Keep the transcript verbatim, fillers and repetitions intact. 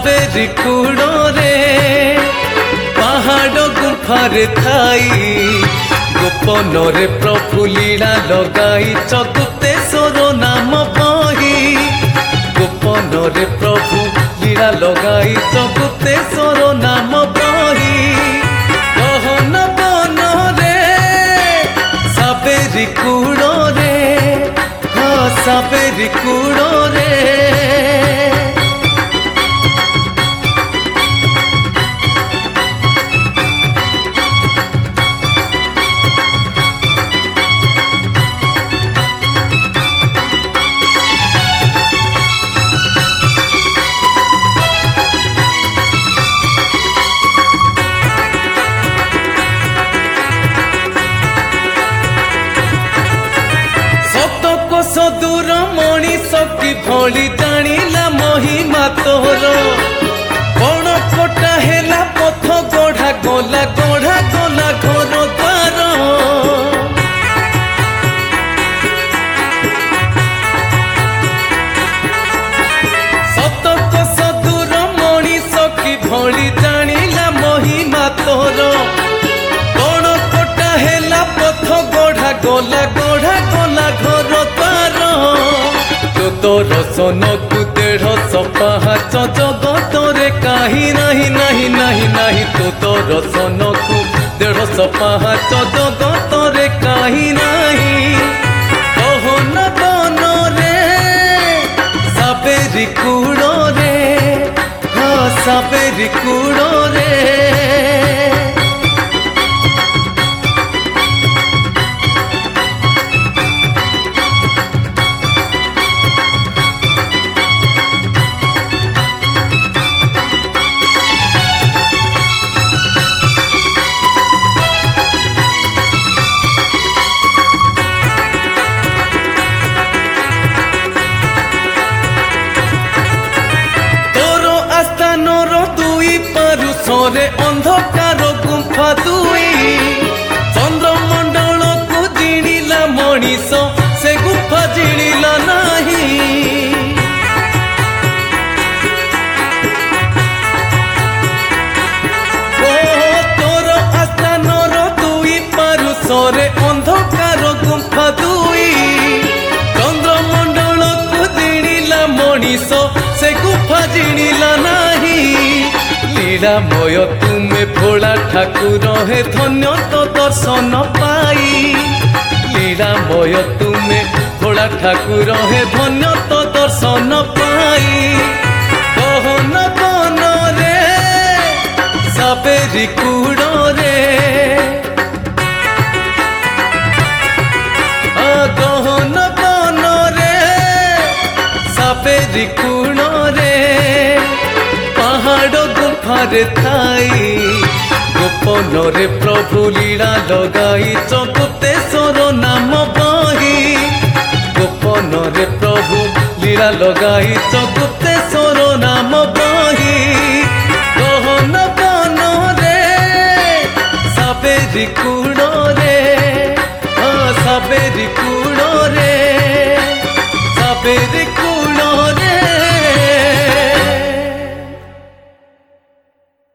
साबेरी कूड़े पहाड़ गुफारे थाई गोपन रे प्रभु लीला लगाई चतुर्तेश्वर नाम बही गोपन रे प्रभु लीला लगाई चतुर्तेश्वर नाम बही गहन बन रे साबेरी कूड़े हाँ साबेरी कूड़े सदूर मनीष की भली जानिला महिमा तोर कौन कोटा हेला पथ गढ़ा गला गढ़ा गला घर द्वार सतक सदूर मनीष की भली जानिला महिमा तोर कौन कोटा हेला पथ गढ़ा गला गढ़ा गला घर तोर सोनकु देढ़ सपाहाच जगतरे कहीं नहीं नहीं नहीं नहीं तो तोर सोनकु देढ़ सपाहाच जगतरे कहीं नहीं कहन बन रे साबेरी कूड़े हाँ साबेरी कूड़े सरे अंधकार गुंफा दुई चंद्रमंडल को जिणिला मनीष से गुंफा जिणिला नहीं ओ तोर आस्थान दुई पारु सरे अंधकार गुंफा दुई चंद्रमंडल को जिणिला मनीष से गुंफा जिणिला नहीं लीलामय तुमे भोला ठाकुर हे धन्य तो दर्शन पाई लीलामय तुमे भोला ठाकुर हे धन्य तो दर्शन पाई कहन बन रे साबेरी कूड़े गहन बन रे साबेरी कूड़े पहाड़ गुफारे थाई गोपन रे प्रभु लीला लगाई चतुर्तेश्वर नाम बही गोपन रे प्रभु लीला लगाई चतुर्तेश्वर नाम बही गहन बन रे साबेरी कूड़े हाँ साबेरी कूड़े